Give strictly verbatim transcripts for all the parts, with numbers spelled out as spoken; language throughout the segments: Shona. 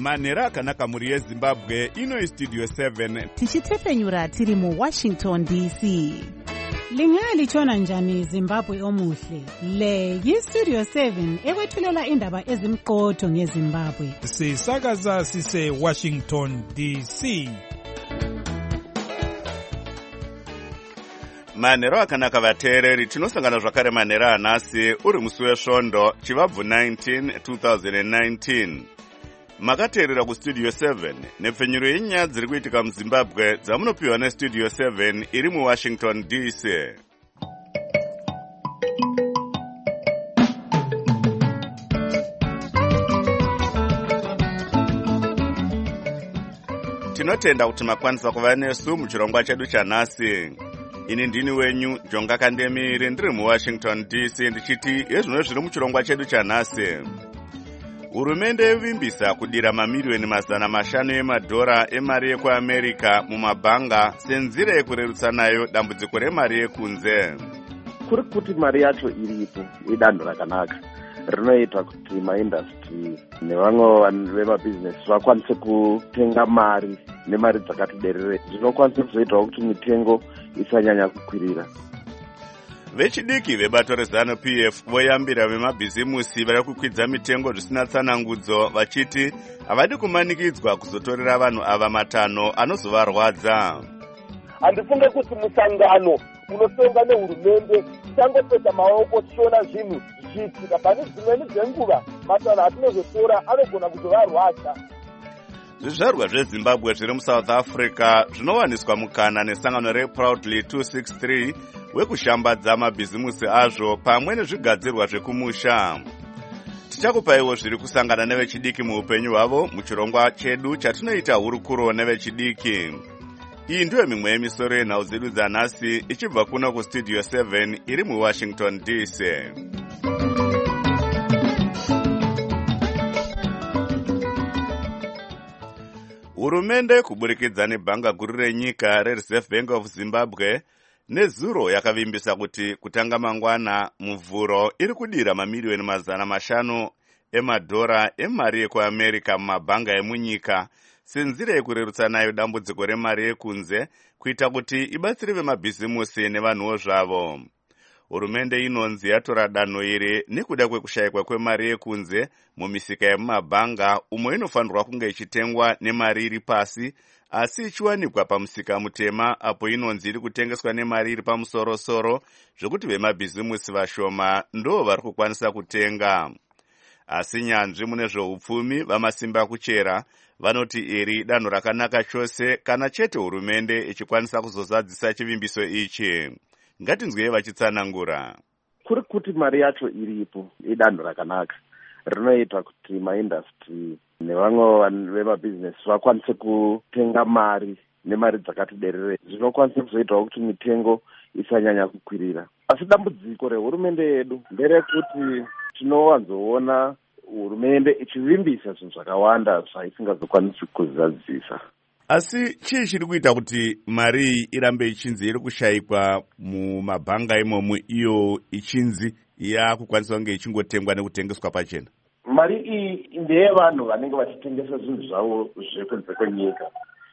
manhero akanaka mhuri yezimbabwe. Ino Studio seven tichitefenyura tiri mu Washington D C. Lingalitshona njani Zimbabwe omuhle? Le yi-Studio seven ekwethulela indaba ezimqotho ngeZimbabwe. Sisakaza sise Washington D C. manhero akanaka vateereri, tinosangana zvakare manhero anhasi uri musi wesvondo chivabvu nineteen twenty nineteen. Makateerera kustudio seven nepfenyuro yenyaya dziri kuitika muzimbabwe dzamunopiwa nestudio seven iri muwashington D C. Tinotenda kuti makwanisa kuva nesu muchirongwa chedu chanhasi. Ini ndini wenyu Jonga Kandemiri ndiri muwashington D C ndichiti ezvino zviri muchirongwa chedu chanhasi. Hurumende yevimbisa kudira mamiriyoni mazana mashanu emadhora emari yekuAmerica mumabhanga senzira yekurerutsa nayo dambudziko remari yekunze. Kuri kuti mari yacho iripo idanho rakanaka rinoita kuti maindustry nevamwe vemabhizinesi vakwanise kutenga mari nemari dzakati derere, zvinokwanisa kuzoitawo kuti mitengo isanyanya kukwirira. Vechidiki vebato rezanu P F voyambira vemabhizimusi vari kukwidza mitengo zvisina tsanangudzo vachiti havadi kumanikidzwa kuzotorera vanhu ava matanho anozovarwadza. Handifunge kuti musangano unotonga nehurumende tichangopedza maoko tichiona zvinhu zvichiitika, pane dzimweni dzenguva matanho atinozotora anogona kuzovarwadza. Zvizvarwa zveZimbabwe zviri muSouth Africa zvinowaniswa mukana nesangano reProudly two sixty-three wekushambadza mabhizimusi azvo pamwe nezvigadzirwa zvekumusha. Tichakupaiwo zviri kusangana nevechidiki muupenyu hwavo muchirongwa chedu chatinoita hurukuro nevechidiki. Iyi ndiyo mimwe yemisoro yenhau dzedu dzanhasi ichibva kuno kustudio seven iri muWashington D C. Hurumende kuburikidza nebhanga guru renyika reReserve Bank of Zimbabwe nezuro yakavimbisa kuti kutanga mangwana muvhuro iri kudira mamiriyoni mazana mashanu emadhora emari yekuAmerica mumabhanga emunyika senzira yekurerutsa nayo dambudziko remari yekunze kuita kuti ibatsire vemabhizimusi nevanhuwo zvavo. Hurumende inonzi yatora danho iri nekuda kwekushayikwa kwemari yekunze mumisika yemumabhanga umwe inofanirwa kunge ichitengwa nemari iri pasi asi ichiwanikwa pamusika mutema apo inonzi iri kutengeswa nemari iri pamusorosoro zvekuti vemabhizimusi vashoma ndo vari kukwanisa kutenga. Asi nyanzvi mune zveupfumi vamasimba kuchera vanoti iri danho rakanaka chose kana chete hurumende ichikwanisa kuzozadzisa chivimbiso ichi. Ngatinzwei vachitsanangura. Kuri kuti mari yacho iripo idanho rakanaka rinoita kuti maindustry nevamwe vemabhizinesi vakwanise kutenga mari nemari dzakati derere, zvinokwanisa kuzoitawo kuti mitengo isanyanya kukwirira. Asi dambudziko rehurumende yedu nderekuti tinowanzoona hurumende ichivimbisa zvinhu zvakawanda zvaisingazokwanisi kuzadzisa. Asi chii chiri kuita kuti mari irambe ichinzi iri kushayikwa mumabhanga imomu iyo ichinzi yakukwanisa kunge ichingotengwa nekutengeswa pachena? Mari iyi ndeyevanhu vanenge vachitengesa zvinhu zvavo zvekunze kwenyika.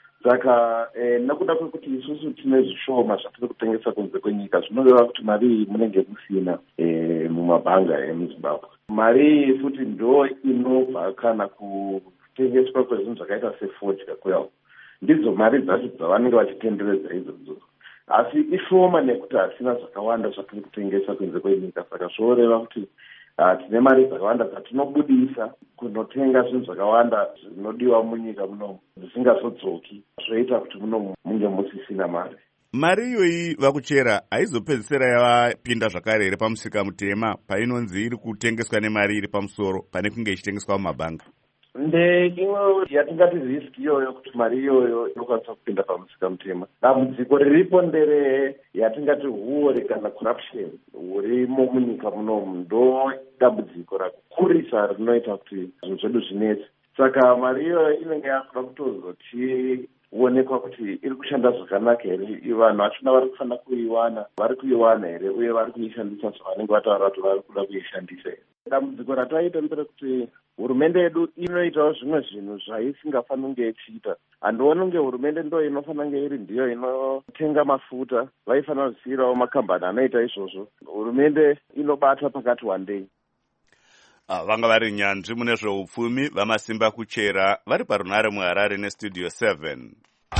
Saka eh, nekuda kwekuti isusu tine zvishoma zvatiri kutengesa kunze kwenyika zvinoreva kuti mari iyi munenge musina eh, mumabhanga emuZimbabwe. Mari iyi futi ndo inobva kana kutengeswa kwezvinhu zvakaita sefodya kuyawo. Ndidzo mari dzacho dzavanenge vachitenderedza idzodzo. Asi ishoma nekuti hasina zvakawanda zvatiri kutengesa kunze kwenyika. Saka zvoreva kuti uh, tine mari dzakawanda dzatinobudisa kunotenga zvinhu zvakawanda zvinodiwa munyika munomu zvisingazodzoki, zvoita kuti munomu munge musisina mari. Mari iyoyi vakuchera haizopedzisira yavapinda zvakare here pamusika mutema painonzi iri kutengeswa nemari iri pamusoro pane kunge ichitengeswa mumabhanga? Nde imwe yatingati risk iyoyo kuti mari iyoyo inokwanisa kupinda pamusika mutema. Dambudziko riripo ndere yatingati huori kana corruption hurimo munyika munomu, ndo dambudziko rakukurisa rinoita kuti zvinhu zvedu zvinetsi. Saka mari iyoyo inenge yakuda kutozotionekwa kuti iri kushanda zvakanaka here, vanhu vachona vari kufanira kuiwana, vari kuiwana here uye vari kuishandisa zvavanenge vataura kuti vari kuda kuishandisa here. dambudziko rataita nderekuti hurumende yedu inoitawo zvimwe zvinhu zvaisingafaniri kunge ichiita. Handioni kunge hurumende ndo inofanira kunge iri ndiyo inotenga mafuta, vaifanira kuzivirawo makambani anoita izvozvo. Hurumende inobata pakati wandei. Ah, vanga vari nyanzvi mune zveupfumi vamasimba kuchera vari parunare muHarare nestudio seven.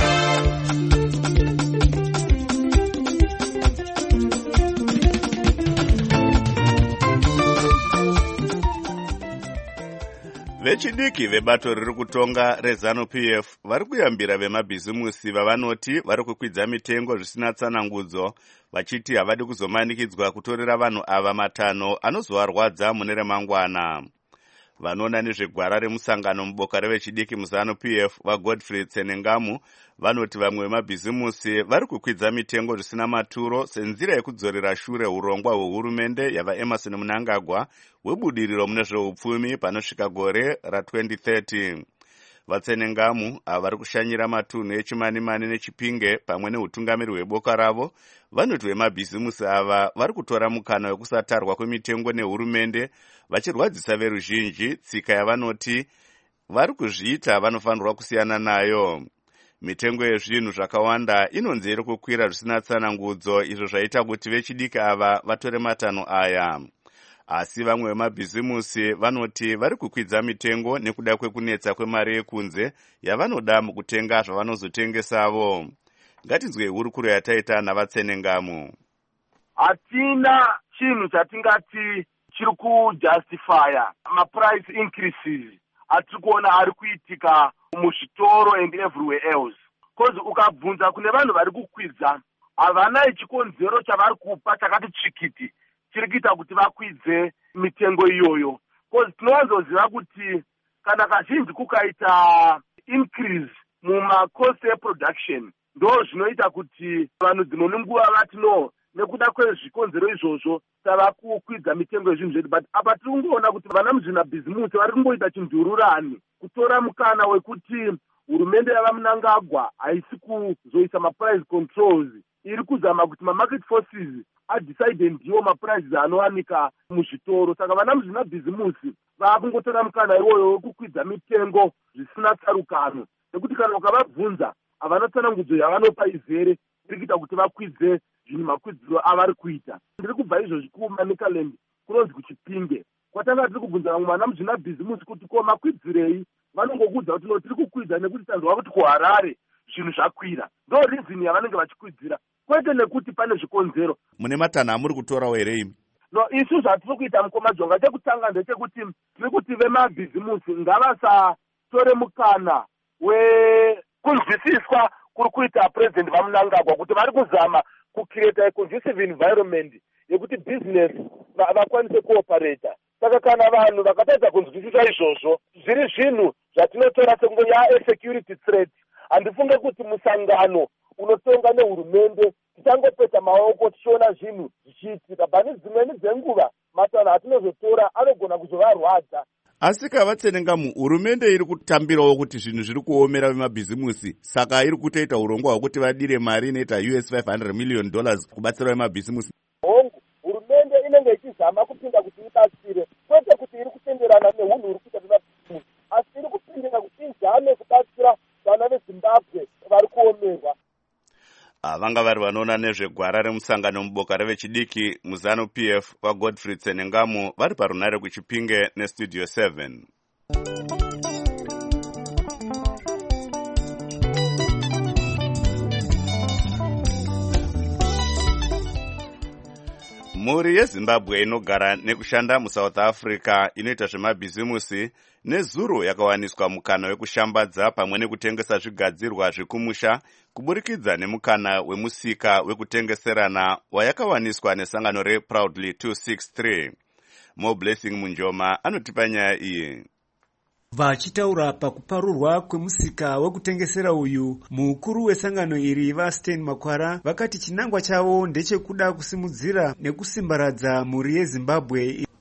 Vechidiki vebato riri kutonga reZANU-P F vari kuyambira vemabhizimusi vavanoti vari kukwidza mitengo zvisina tsanangudzo, vachiti havadi kuzomanikidzwa kutorera vanhu ava matanho anozovarwadza mune remangwana. Vanoona nezvegwara remusangano muboka revechidiki muZANU-P F vaGodfrey Tsenengamu vanoti vamwe vemabhizimusi vari kukwidza mitengo zvisina maturo senzira yekudzorera shure urongwa hwehurumende yavaEmerson Mnangagwa hwebudiriro mune zveupfumi panosvika gore ra-twenty thirty. Vatsenengamu vari kushanyira matunhu eChimanimani neChipinge pamwe neutungamiri hweboka ravo vanoti vemabhizimusi ava vari kutora mukana wekusatarwa kwemitengo nehurumende vachirwadzisa veruzhinji tsika yavanoti vari kuzviita vanofanirwa kusiyana nayo. Mitengo yezvinhu zvakawanda inonzi iri kukwira zvisina tsanangudzo, izvo zvaita kuti vechidiki ava vatore matanho aya. Asi vamwe vemabhizimusi vanoti vari kukwidza mitengo nekuda kwekunetsa kwemari yekunze yavanoda mukutenga zvavanozotengesavo. Ngatinzwe hurukuro yataita naVatsenengamu. Hatina chinhu chatingati chiri kujustifya maprice increases atiri kuona ari kuitika muzvitoro and everywhere else. Cause ukabvunza kune vanhu vari kukwidza havana chikonzero chavari kupa chakati chikiti chiri kuita kuti vakwidze mitengo iyoyo. Cause tinowanzoziva kuti kana kazhinji kukaita increase mumacost eproduction ndo zvinoita kuti vanhu dzimwe nguva vati no nekuda kwezvikonzero izvozvo tava kukwidza mitengo yezvinhu zvedu. But apa tiri kungoona kuti vana muzvinabhizimusi vari kungoita chindururani kutora mukana wekuti hurumende yavaMnangagwa haisi kuzoisa maprice controls, iri kuzama kuti mamarket forces adecide ndiwo maprices anowanika muzvitoro. Saka vana muzvinabhizimusi vakungotora mukana iwoyo wekukwidza mitengo zvisina tsarukano, nekuti kana ukavabvunza havana tsanangudzo yavanopa izere iri kuita kuti vakwidze zvinhu makwidziro avari kuita. Ndiri kubva izvozvi kuManicaland kunonzi kuChipinge, kwatanga tiri kubvunza vamwe vana muzvinabhizimusi kuti ko makwidzirei, vanongokudza kuti no tiri kukwidza nekuti tanzwa kuti kuHarare zvinhu zvakwira, ndo reason yavanenge vachikwidzira, kwete nekuti pane zvikonzero. Mune matanho amuri kutorawo here imi? No, isu zvatiri kuita mukomajonga chekutanga ndechekuti tiri kuti vemabhizimusi ngavasatore mukana wekunzwisiswa kuri kuita president vaMnangagwa kuti vari kuzama kucreate a conducive environment yekuti business vakwanise kuoperata. Saka kana vanhu vakatadza kunzwisisa izvozvo, zviri zvinhu zvatinotora sekunge ya-security threat. Handifunge kuti musangano unotonga nehurumende tichangopeta maoko tichiona zvinhu zvichiitika, bani dzimweni dzenguva matanho atinozotora anogona kuzovarwadza. Asi kaVatsenengamu, hurumende iri kutambirawo kuti zvinhu zviri kuomera vemabhizimusi, saka iri kutoita urongwa hwekuti vadire mari inoita U S five hundred million dollars kubatsira vemabhizimusi. Hongu, hurumende inenge ichizama kupinda kuti ibatsire, kwete kuti iri kutenderana nehunhu huri kuita vemabhizimusi, asi iri kupindira kuti izame kubatsira vana veZimbabwe vari kuomerwa. Vanga vari vanoona nezvegwara remusangano muboka revechidiki muZANU-P F vaGodfrey Tsenengamu vari parunare kuChipinge nestudio seven. Mhuri yeZimbabwe inogara nekushanda muSouth Africa inoita zvemabhizimusi nezuro yakawaniswa mukana wekushambadza pamwe nekutengesa zvigadzirwa zvekumusha kuburikidza nemukana wemusika wekutengeserana wayakawaniswa nesangano reProudly two sixty-three. Mo Blessing Munjoma anotipa nyaya iyi. Vachitaura pakuparurwa kwemusika wekutengesera uyu, mukuru wesangano iri vaStein Makwara vakati chinangwa chavo ndechekuda kusimudzira nekusimbaradza mhuri yeZimbabwe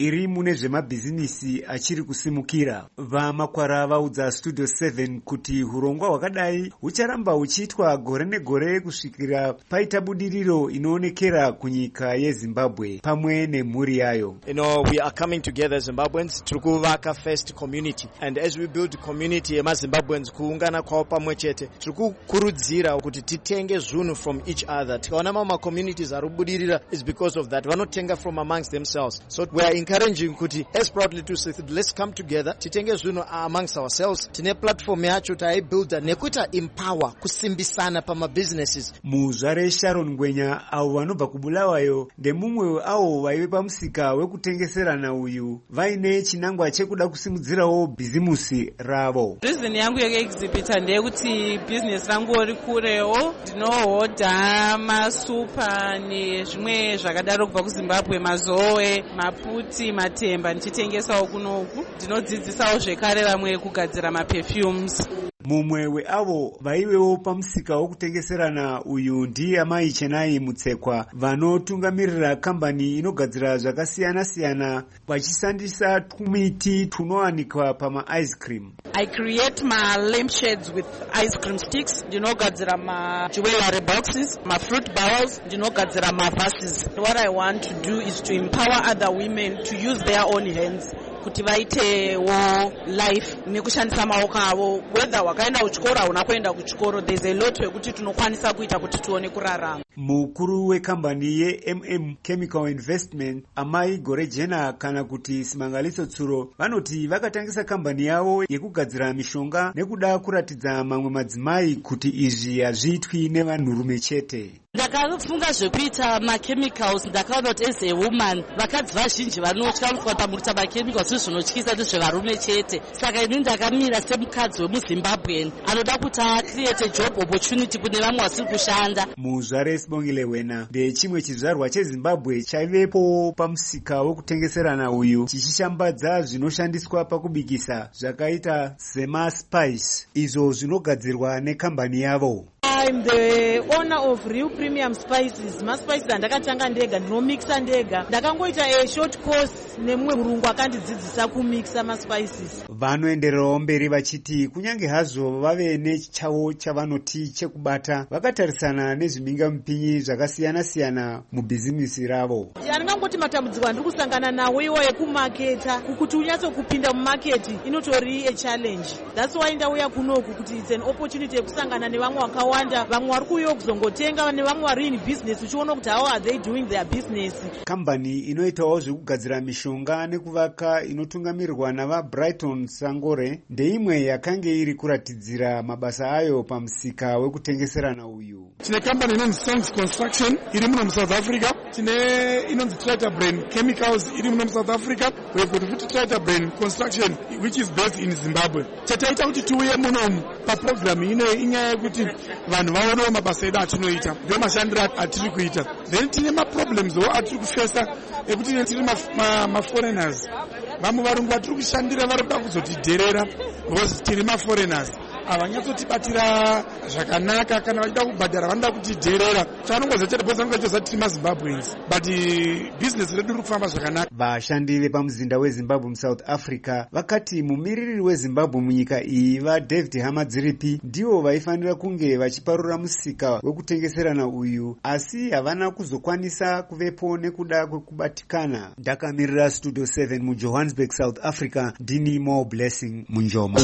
iri mune zvemabhizinisi achiri kusimukira. VaMakwara vaudza Studio seven kuti hurongwa hwakadai hucharamba huchiitwa gore negore kusvikira paita budiriro inoonekera kunyika yeZimbabwe pamwe nemhuri yayo. You know, we are coming together as Zimbabweans to kuvaka first community, and as we build community emaZimbabweans kuungana kwao pamwe chete tiri kukurudzira kuti titenge zvinhu from each other. Tikaona mama communities ari kubudirira is because of that. Vanotenga from amongst themselves. So we are encouraging kuti as proudly to say let's come together titenge zvinhu amongst ourselves. Tine platform yacho taibuilda nekuita empower kusimbisana pama businesses. Muzvare Sharon Ngwenya avo vanobva kuBulawayo ndemumwe avo vaive pamusika wekutengeserana uyu vaine chinangwa chekuda kusimudzirawo bhizimusi ravo. Reason yangu yekuexhibita ndeyekuti business rangu rikurewo, ndinohodha masupa nezvimwe zvakadaro kubva kuZimbabwe, mazoe, maputi, matemba ndichitengesawo kunoku. Ndinodzidzisawo zvekare vamwe kugadzira maperfumes. Mumwe weavo vaivewo pamusika wokutengeserana uyu ndiye Amai Chenai Mutsekwa vanotungamirira kambani inogadzira zvakasiyana siyana vachishandisa twumiti tunowanikwa pama ice cream. I create my lampshades with ice cream sticks. Ndinogadzira ma jewelry boxes, ma fruit bowls, ndinogadzira ma vases. What I want to do is to empower other women to use their own hands. Kuti vaitewo life nekushandisa maoko avo, whether wakaenda kuchikoro unakoenda kuchikoro, there's a lot wekuti tunokwanisa kuita kuti tuone kurarama. Mukuru wekambani ye M M Chemical Investment Amai Gorejena kana kuti Simangaliso Tsuro vanoti vakatangisa kambani yavo yekugadzira mishonga nekuda kuratidza mamwe madzimai kuti izvi hazviitwi nevanhurume chete. Ndakafunga zvekuita machemicals, ndakaona kuti as a woman vakadzi vazhinji vanotya kukwata mukuita machemicals zvinotyisa ndezvevarume chete. Saka ini ndakamira semukadzi wemuZimbabwean anoda kuti acreate job opportunity kune vamwe vasiri kushanda. Muzvare Sibongile Wena ndechimwe chizvarwa cheZimbabwe chaivepo pamusika wokutengeserana uyu chichishambadza zvinoshandiswa pakubikisa zvakaita semaspice izvo zvinogadzirwa nekambani yavo. I'm the owner of Real Premium Spices. Ma spices andakatanga ndega ndinomixa ndega. Ndakangoita a short course nemumwe murungu akandidzidzisa kumixa ma spices. Vanoendererawo mberi vachiti kunyange hazvo vave nechawo chavanoti chekubata vakatarisana nezviminga mupinyi zvakasiyana siyana mubhizimisi ravo. Ndingangoti matambudziko andiri kusangana nawo iwo ekumaketa kuti unyatso kupinda mumaketi inotori a challenge. That's why ndauya kunoku kuti it's an opportunity yekusangana nevamwe vakawanda, vamwe vari kuuya kuzongotenga nevamwe vari in business uchiona kuti how are they doing their business. Kambani inoitawo zvekugadzira mishonga nekuvaka inotungamirirwa nava Brighton Sangore ndeimwe yakange iri kuratidzira mabasa ayo pamusika wekutengeserana uyu. Tine kambani inonzi Songs Construction iri muno muSouth Africa, tine inonzi Trader Brain Chemicals iri muno muSouth Africa, we have got futi Trader Brain Construction which is based in Zimbabwe. Chataita kuti tiuye muno paprogram ino inyaya yekuti vanhu vaonewo mabasa edu atinoita ndio mashandiro atiri kuita. Then tine maproblems wo atiri kufesa ekuti tine maforeigners vamwe varungu vatiri kushandira vari kuda kuzotidherera because tine maforeigners avanyatsotibatira zvakanaka kana vachida kubhadhara vanoda kutidherera. Chavanongozochete bosa ngachozati tiri maZimbabweans but business redu riri kufamba zvakanaka. Vashandi vepamuzinda weZimbabwe muSouth Africa vakati mumiriri weZimbabwe munyika iyi vaDavid Hamadziripi ndivo vaifanira kunge vachiparura musika wekutengeserana uyu asi havana kuzokwanisa kuvepo nekuda kwekubatikana. Ndakamirira Studio seven muJohannesburg, South Africa, ndini More Blessing Munjoma.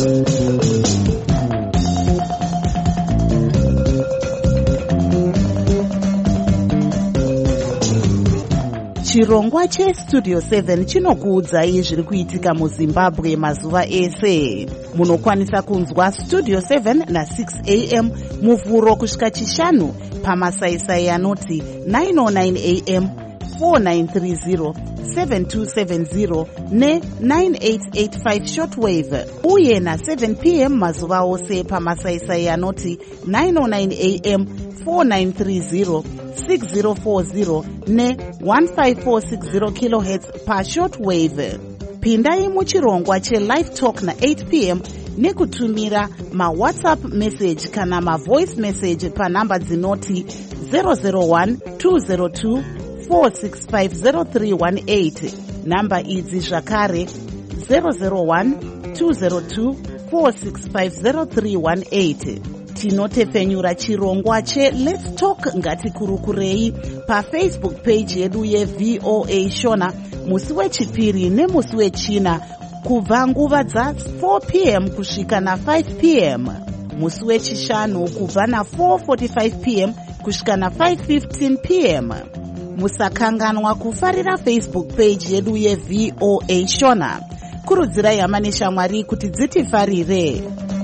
Chirongwa cheStudio seven chinokuudzai zviri kuitika muZimbabwe mazuva ese. Munokwanisa kunzwa Studio seven na six a m muvhuro kusvika chishanu pamasaisai anoti nine oh nine a m, four nine three zero, seven two seven zero ne nine eight eight five shortwave uye na seven p m mazuva ose pamasaisai anoti nine oh nine a m, four nine three zero, six zero four zero ne one five four six zero kilohertz pa shortwave. Pindai muchirongwa cheLive Talk na eight p m nekutumira ma WhatsApp message kana ma voice message pa namba dzinoti zero zero one two zero two four six five zero three one eight namba idzi zvakare zero zero one two zero two four six five zero three one eight. tinotepfenyura chirongwa cheLet's Talk ngatikurukurei pafacebook page yedu yevoa shona musi wechipiri nemusi wechina kubva nguva dza four p m kusvika na five p m, musi wechishanu kubva na four forty-five p m kusvika na five fifteen p m. musakanganwa kufarira Facebook page yedu yevoa shona. kurudzirai hama neshamwari kuti dzitifarire.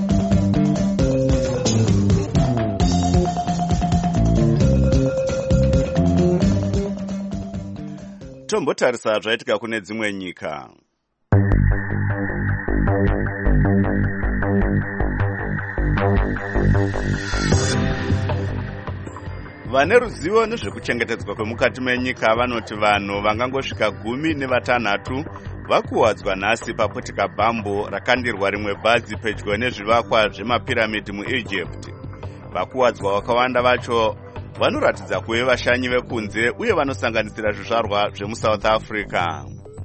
tombotarisa zvaitika kune dzimwe nyika. vane ruzivo nezvekuchengetedzwa kwemukati menyika vanoti vanhu vangangosvika gumi nevatanhatu vakuwadzwa nhasi paputika bhambo rakandirwa rimwe bhazi pedyo nezvivakwa zvemapiramidhi muEgypt. vakuwadzwa vakawanda vacho vanoratidza kuve vashanyi vekunze uye vanosanganisira zvizvarwa zvemuSouth Africa.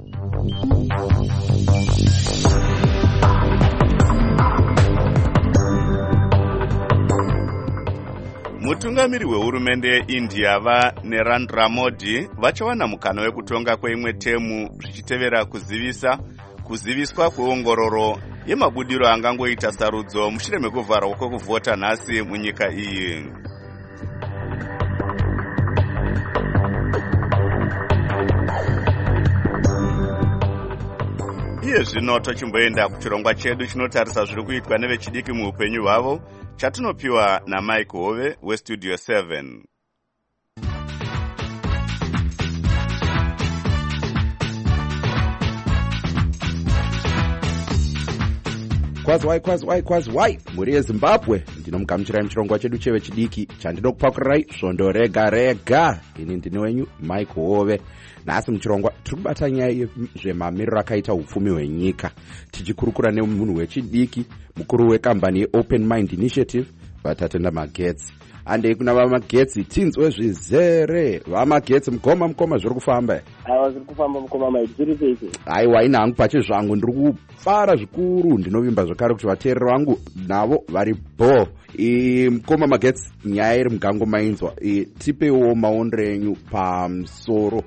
mutungamiri wehurumende yeIndia vaNarendra Modi vachawana mukana wekutonga kweimwe temu zvichitevera kuzivisa kuziviswa kweongororo yemabudiro angangoita sarudzo mushure mekuvharwa kwekuvhota nhasi munyika iyi. iye zvino tochimboenda kuchirongwa chedu chinotarisa zviri kuitwa nevechidiki muupenyu hwavo chatinopiwa naMike Hove weStudio seven. kwazwai kwazwai kwazwai muri yeZimbabwe, ndinomugamuchirai muchirongwa chedu chevechidiki chandinokupakurai svondo rega rega. ini ndini wenyu Mike Hove. nhasi muchirongwa tiri kubata nyaya yezvemamiriro akaita upfumi hwenyika, tichikurukura nemunhu wechidiki mukuru wekambani yeOpen Mind Initiative vatatenda Magetsi. andei kuna vamagetsi tinzwe zvizere. vamagetsi mukoma mukoma zviri kufamba. aiwa zviri kufamba mukoma maiti zviri pese. aiwa ina hangu pache zvangu ndiri kufara zvikuru. ndinovimba zvakare kuti vateereri vangu navo vari bo. mukoma Magetsi, nyaya iri mugango mainzwa. tipewo maondero enyu pamusoro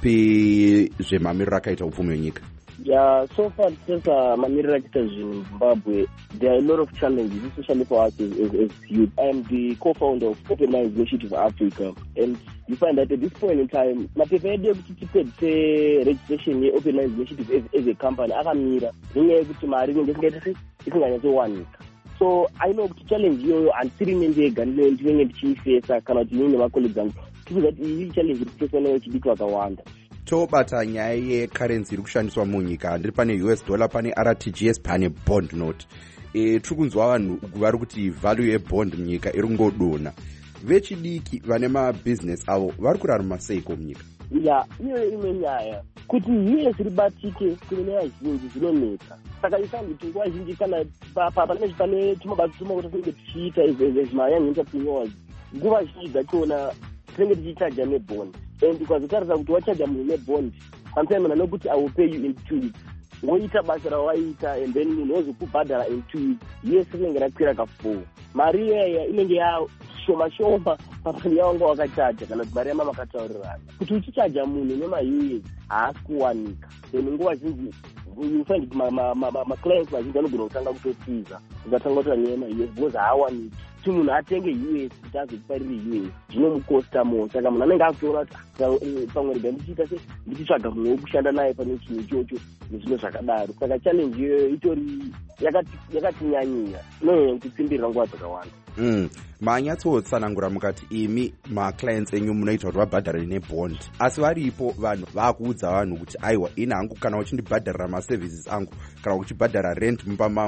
pezvemamiriro akaita upfumi hwenyika. Yeah, so far, since uh, mamiriro akaita zvinhu muZimbabwe, there are a lot of challenges, especially for us as, as, as youth. I am the co-founder of Open Minds Initiative Africa, and you find that at this point in time, mapepa edu ekuti tipedze registration yeOpen Minds Initiative as, as a company akamira nenyaya yekuti mari inenge isingaiti isinganyatsowanika. So I know kuti challenge iyoyo handisiri ine ndega ndinenge ndichiifesa kana kuti inini nemacolleagues angu tikuziva kuti iyi challenge iri kufeswa nevechidiki vakawanda. tobata nyaya yekarenzi iri kushandiswa munyika. handiri pane U S dollar, pane R T G S, pane bond note. e, tiri kunzwa vanhu vari kuti value yebond munyika iri kungodona. vechidiki vane mabhizinesi avo vari kurarama seiko munyika? ya iyoyo imwe nyaya kuti U S ribatike kune nyaya zhinji zvinonetsa. saka isanguti nguva zhinji kana pane pane tumabasa tumakuta tinenge tichiita as mayoung entrepreneurs, nguva zhinji dzachona tinenge tichichaja nebond, and ukazotarisa kuti wachaja munhu nebond sometime anokuti I will pay you in two weeks, woita basa rawaita and then munhu ozokubhadhara in two weeks. yes rinenge rakwira ka four. mari iyaya inenge yashoma shoma pamari yawanga wakachaja kana kuti mari yamamakataurirana. kuti uchichaja munhu nema-U S haasi kuwanika, then nguva zhinji you find maclients mazhinji anogona kutanga kutotiza ukatanga kuti anyaya ma-U S because haawaniki kuti munhu atenge U S kuti azokuparire U S zvinomukosta mo. saka munhu anenge akutoona kuti pamwe rega ndichiita se ndichitsvaga mumwe wekushanda naye pane chinhu ichocho nezvimwe zvakadaro. saka challenge iyoyo itori yakatinyanyira, inonyanya kutitsimbirira nguva dzakawanda. Mm. manyatsotsanangura mukati imi maclients enyu munoita kuti vabhadhare nebond, asi varipo vanhu vakuudza vanhu kuti aiwa ini hangu kana uchindibhadharira maservices angu kana uchibhadhara rent mumba mangu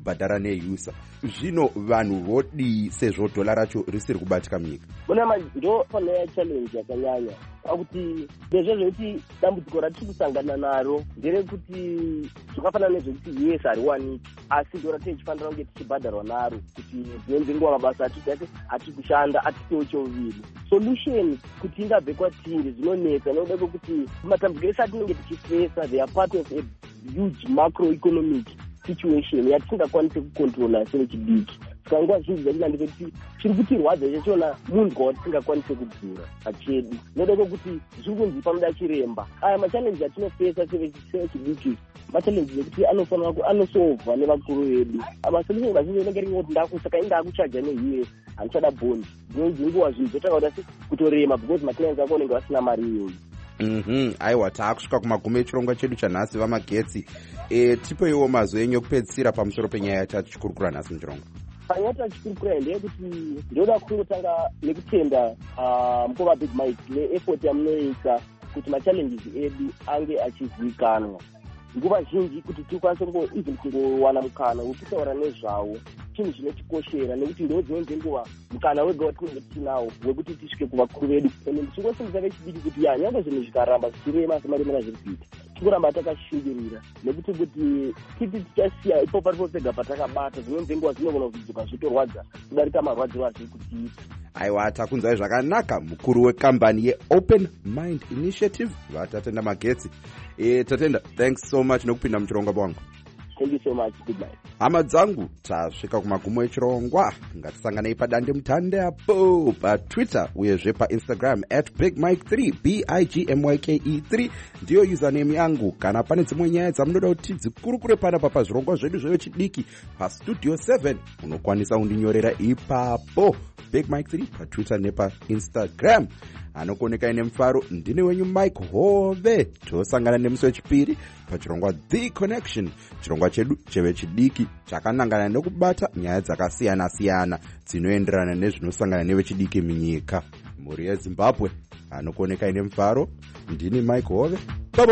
bhadhara neyusa. Zvino vanhu vodii sezvo dhola racho risiri kubatika munyika? Muna ndo pane challenge yakanyanya akuti ndezvo zvekuti dambudziko ratiri kusangana naro nderekuti zvakafanana nezvekuti yes hariwaniki asi dhola tichifanira kunge tichibhadharwa naro kuti dzimwe nguva mabasa atidati atiri kushanda atitewo cheuviri. Solution kuti ingabve kwatiri zvinonetsa nekuda kwekuti matambudziko ese atinenge tichifesa they are part of a huge macroeconomic situation yatisingakwanisi kucontrola sevechidiki. Saka nguva zhinji zvachina ndekuti chiri kutirwadza chachona munzwa watisingakwanisi kudzura pachedu noda kwekuti zviri kunzi panoda chiremba. Aya machallenji atinofesa sevechidiki machallenji ekuti anofanira anosolvwa nevakuru vedu. Masolution mazhinji anenge ari kuti ndakusaka inga akuchaja neus handichada bondi dzimwe dzenguva zvinhu zvotanga kuti kutorema because maclients ako anenge vasina mari iyoyo. Mhm, aiwa taakusvika kumagumo echirongwa chedu chanhasi vamagetsi. E, tipoiwo mazwi enyu ekupedzisira pamusoro penyaya yatati chikurukura nhasi muchirongwa. Panyaya yatati chikurukura ndeyekuti ndoda kungotanga nekutenda mukova Big Mike neeffort yamunoisa kuti machallenges edu ange achizivikanwa. Nguva zhinji kuti tikwanise even kungowana mukana wekutaura nezvawo chinhu chinotikoshera nekuti ndo dzimwe dzenguva mukana wega watinenge tinawo wekuti tisvike kuvakuru vedu ende ndichingosimbisa vechidiki kuti ya nyange zvinhu zvikaramba zvichirema semaremera zviri kuita tikuramba takashingirira nekuti kuti titi tichasiya ipo paripo pega patakabata dzimwe dzenguva dzinogona kudzoka zvitorwadza kudarika marwadziro azviri kutiita. Aiwa takunzwai zvakanaka mukuru wekambani yeopen mind initiative vatatenda magetsi. E, tatenda thanks so much nekupinda muchirongwa wangu. Thank you so much. Good night. Hama dzangu tasvika kumagumo echirongwa ngatisanganei padande mutande apo patwitter uyezve painstagram at big mike three b i g m y k e three ndiyo username yangu. Kana pane dzimwe nyaya dzamunoda kuti dzikurukure panapa pazvirongwa zvedu zvevechidiki pastudio seven unokwanisa kundinyorera ipapo big mike three patwitter nepainstagram. Anokuoneka ine mufaro ndine wenyu Mike Hove. Tosangana nemusi wechipiri pachirongwa The Connection, chirongwa chedu chevechidiki chakanangana nekubata nyaya dzakasiyana siyana dzinoenderana nezvinosangana nevechidiki munyika. Mhuri yeZimbabwe anokuoneka ine mufaro ndini Mike Hove. Bye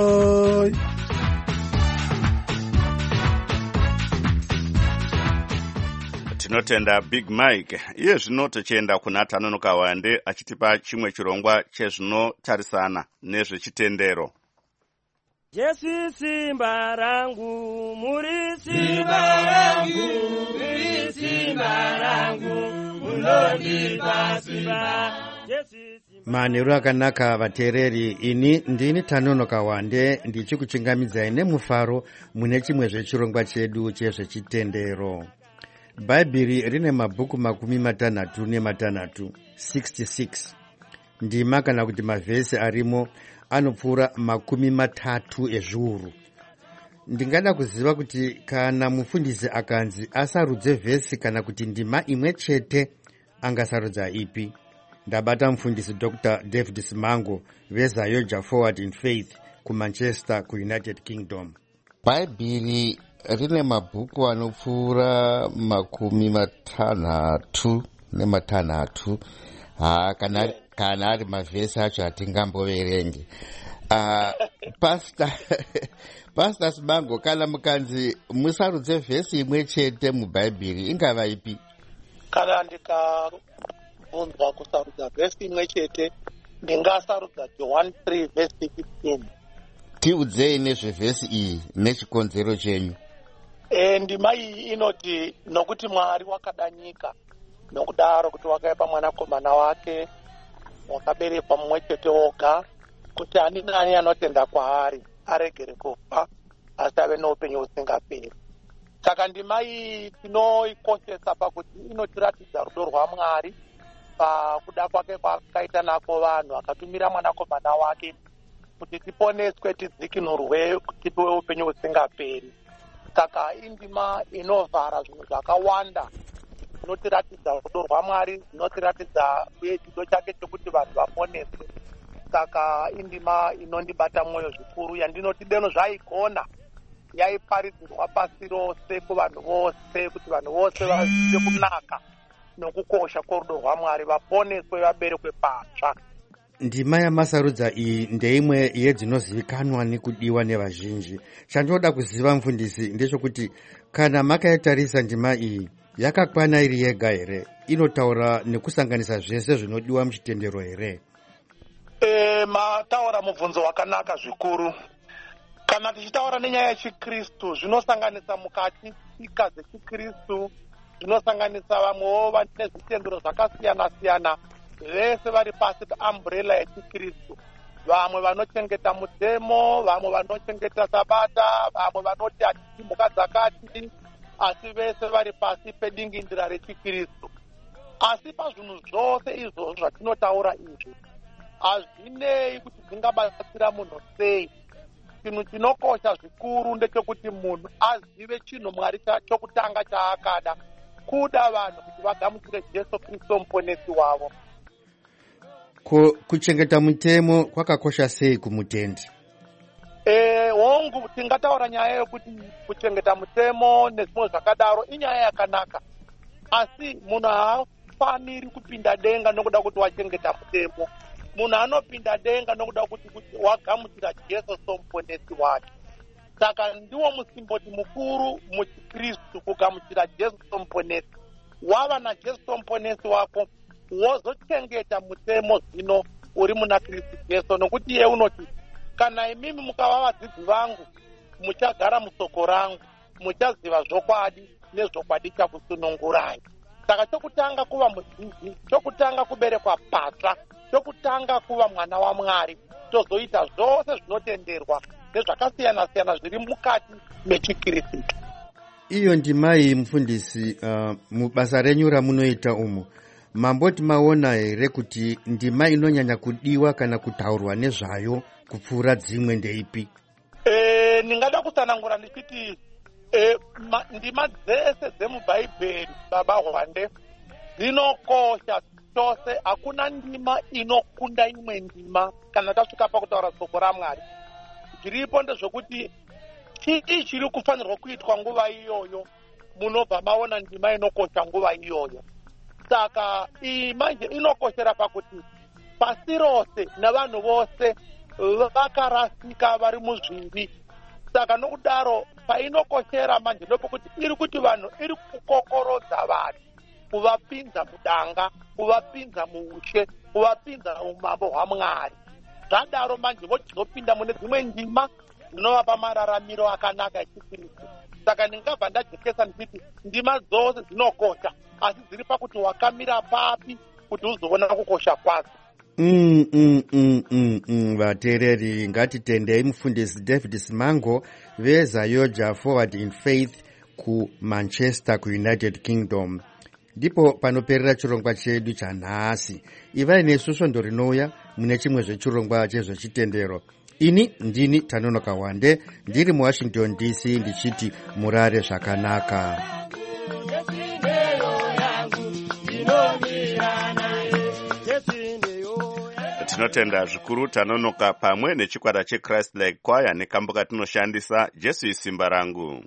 bye. Tinotenda Big Mike. Iye zvino tochienda kuna Tanonoka Wande achitipa chimwe chirongwa chezvinotarisana nezvechitendero. Jesu simba rangu, muri simba rangu, muri simba rangu, munondipa simba. Manheru akanaka vateereri, ini ndini Tanonoka Wande ndichikuchingamidzai nemufaro mune chimwe zvechirongwa chedu chezvechitendero. Bhaibheri rine mabhuku makumi matanhatu nematanhatu sixty-six. Ndima kana kuti mavhesi arimo anopfuura makumi matatu ezviuru. Ndingada kuziva kuti kana mufundisi akanzi asarudze vhesi kana kuti ndima imwe chete angasarudza ipi. Ndabata mufundisi Doctor David Simango veZayoja Forward in Faith kuManchester kuUnited Kingdom. Bhaibheri rine mabhuku anopfuura makumi matanhatu nematanhatu. Ha, kana kana ari mavhesi acho hatingamboverenge. Uh, Pastor Pastor Simango, kana mukanzi musarudze vhesi imwe chete mubhaibheri ingava ipi? Kana ndikabvunzwa kusarudza vhesi imwe chete ndingasarudza John three verse sixteen. Tiudzei nezvevhesi iyi nechikonzero chenyu. E, ndima iyi inoti nokuti Mwari wakada nyika nokudaro kuti wakaipa mwanakomana wake wakaberekwa mumwe chete woga kuti ani nani anotenda kwaari aregere kufa asi ave noupenyu husingaperi. Saka ndima iyi tinoikoshesa pakuti inotiratidza rudo rwaMwari pakuda kwake kwakaita nako vanhu akatumira mwanakomana wake kuti tiponeswe tidzikinurwe tipiwe upenyu husingaperi. Saka indima inovhara zvinhu zvakawanda inotiratidza rudo rwaMwari, inotiratidza uye chido chake chekuti vanhu vaponeswe. Saka indima inondibata mwoyo zvikuru yandinoti deno zvaigona yaiparidzirwa pasi rose kuvanhu vose kuti vanhu vose vazive kunaka nokukosha kworudo rwaMwari vaponeswe vaberekwe patsva. ndima yamasarudza iyi ndeimwe yedzinozivikanwa nekudiwa nevazhinji. Chandinoda kuziva mufundisi ndechekuti kana makaitarisa ndima iyi yakakwana iri yega here, inotaura nekusanganisa zvese zvinodiwa muchitendero here? E, mataura mubvunzo wakanaka zvikuru. Kana tichitaura nenyaya yechikristu zvinosanganisa mukati tsika dzechikristu, zvinosanganisa vamwewo vane zvitendero zvakasiyana siyana, vese vari pasi peumbrella yechikristu. Vamwe vanochengeta mutemo, vamwe vanochengeta sabata, vamwe vanoti hatisi mhuka dzakati, asi vese vari pasi pedingindira rechikristu. Asi pazvinhu zvose izvozvo zvatinotaura izvi hazvinei kuti dzingabatsira munhu sei. Chinhu chinokosha zvikuru ndechekuti munhu azive chinhu Mwari chokutanga chaakada, kuda vanhu kuti vagamuchire Jesu Kristu muponesi wavo. Ko kuchengeta mutemo kwakakosha sei kumutendi? Eh, hongu tingataura nyaya yokuti kuchengeta mutemo nezvimwe zvakadaro inyaya yakanaka, asi munhu haafaniri kupinda denga nokuda kuti wachengeta mutemo. Munhu anopinda denga nokuda kuti wagamuchira Jesu somuponesi wake. Saka ndiwo musimboti mukuru muchikristu kugamuchira Jesu somuponesi. Wava naJesu somuponesi wako, wozochengeta mutemo zvino uri muna Kristu Jesu, nokuti iye unoti kana imimi mukava vadzidzi vangu muchagara musoko rangu, muchaziva zvokwadi nezvokwadi chakusunungurai. Saka chokutanga kuva mudzidzi, chokutanga kuberekwa patsva, chokutanga kuva mwana waMwari, tozoita zvose zvinotenderwa nezvakasiyana siyana zviri mukati mechikristu. Iyo ndima iyi mufundisi, uh, mubasa renyu ramunoita umu mamboti maona here kuti ndima inonyanya kudiwa kana kutaurwa nezvayo kupfuura dzimwe ndeipi? E, ndingada kusanangura ndichiti e, ma, ndima dzese dzemubhaibheri baba Hwande dzinokosha chose. Hakuna ndima inokunda imwe ndima kana tasvika pakutaura soko raMwari. Zviripo ndezvokuti chii chiri kufanirwa kuitwa nguva iyoyo, munobva maona ndima inokosha nguva iyoyo. Saka iyi manje inokoshera pakuti pasi rose navanhu vose vakarasika vari muzvivi. Saka nokudaro painokoshera manje ndopokuti iri kuti vanhu iri kukokorodza vanhu, kuvapinza mudanga, kuvapinza muushe, kuvapinza umambo hwaMwari. Zvadaro manje vochizopinda mune dzimwe ndima dzinovapa mararamiro akanaka echikristu. Saka ndingabva ndajekesa ndichiti ndima dzose dzinokosha, asi dziri pakuti wakamira papi kuti uzoona kukosha kwadzo. Mm, mm, mm, mm, mm. Vateereri, ngatitendei mufundisi David Simango veZayoja Forward in Faith ku Manchester ku United Kingdom. Ndipo panoperera chirongwa chedu chanhasi. Ivai nesuso ndo rinouya mune chimwe zvechirongwa chezvechitendero. Ini ndini Tanonoka Wande, ndiri muWashington D C ndichiti murare zvakanaka. Tinotenda zvikuru Tanonoka pamwe nechikwata cheChrist Like Choir nekambo katinoshandisa Jesu isimba rangu.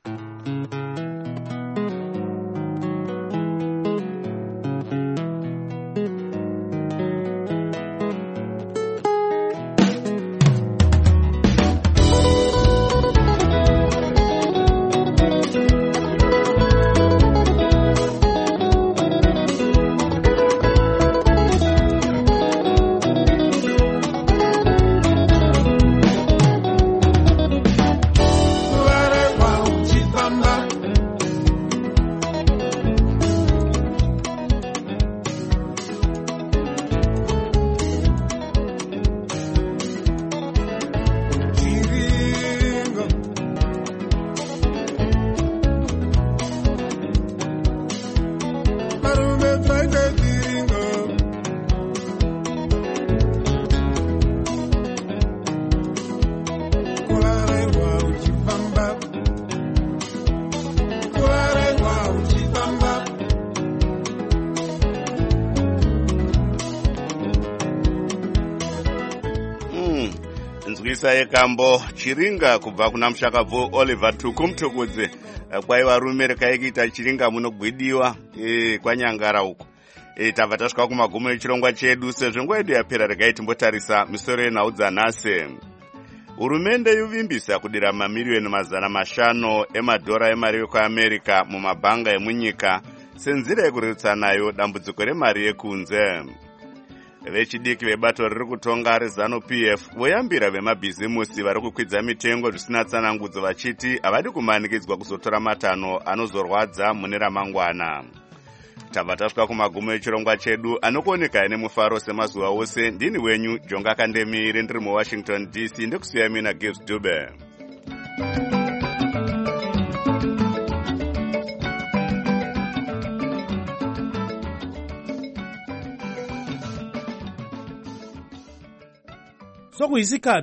Yekambo chiringa kubva kuna mushakabvu Oliver Tukumtukudze kwaiva rume rekaikita chiringa munogwidiwa e, kwanyangara uko. E, tabva tasvika kumagumo echirongwa chedu. Sezvo nguva yedu yapera, regai timbotarisa misoro yenhau dzanhasi. Hurumende yovimbisa kudira mamiriyoni mazana mashanu emadhora emari yekuamerica mumabhanga emunyika senzira yekurerutsa nayo dambudziko remari yekunze. Vechidiki vebato riri kutonga rezano P F voyambira vemabhizimusi vari kukwidza mitengo zvisina tsanangudzo vachiti havadi kumanikidzwa kuzotora matanho anozorwadza mune ramangwana. Tabva tasvika kumagumo echirongwa chedu anokuoneka nemufaro semazuva ose. Ndini wenyu Jonga Kandemire ndiri muWashington D C ndekusiya mina Gibbs Dube. Sokuyisikhathi